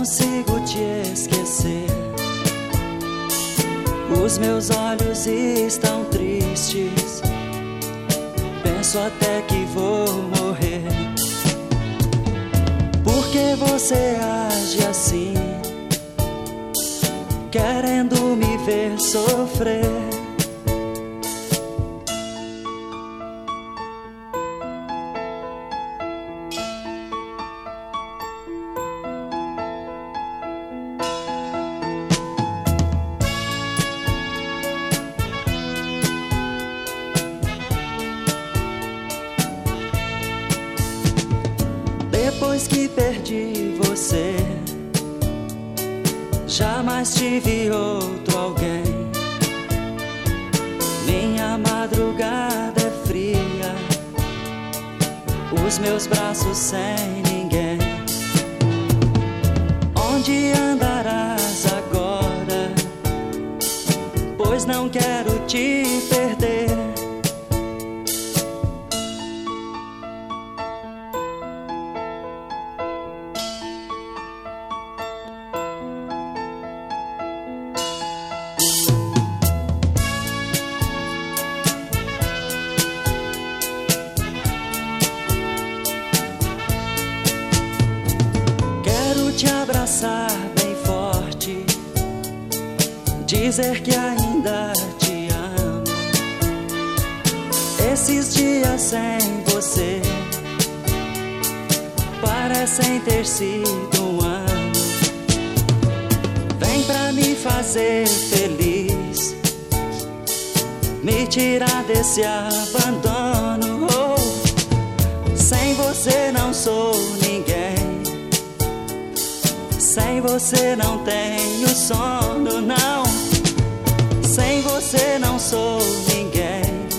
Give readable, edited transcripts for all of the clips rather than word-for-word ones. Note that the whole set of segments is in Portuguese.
consigo te esquecer. Os meus olhos estão tristes, penso até que vou morrer. Por que você age assim, querendo me ver sofrer? Depois que perdi você, jamais tive outro alguém. Minha madrugada é fria, os meus braços sem ninguém. Onde andarás agora? Pois não quero te perder. Te abraçar bem forte, dizer que ainda te amo. Esses dias sem você parecem ter sido um ano. Vem pra me fazer feliz, me tirar desse abandono. Oh, sem você não sou ninguém. Sem você não tenho sono, não. Sem você não sou ninguém.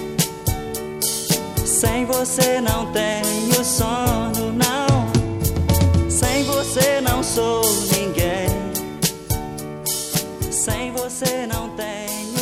Sem você não tenho sono, não. Sem você não sou ninguém. Sem você não tenho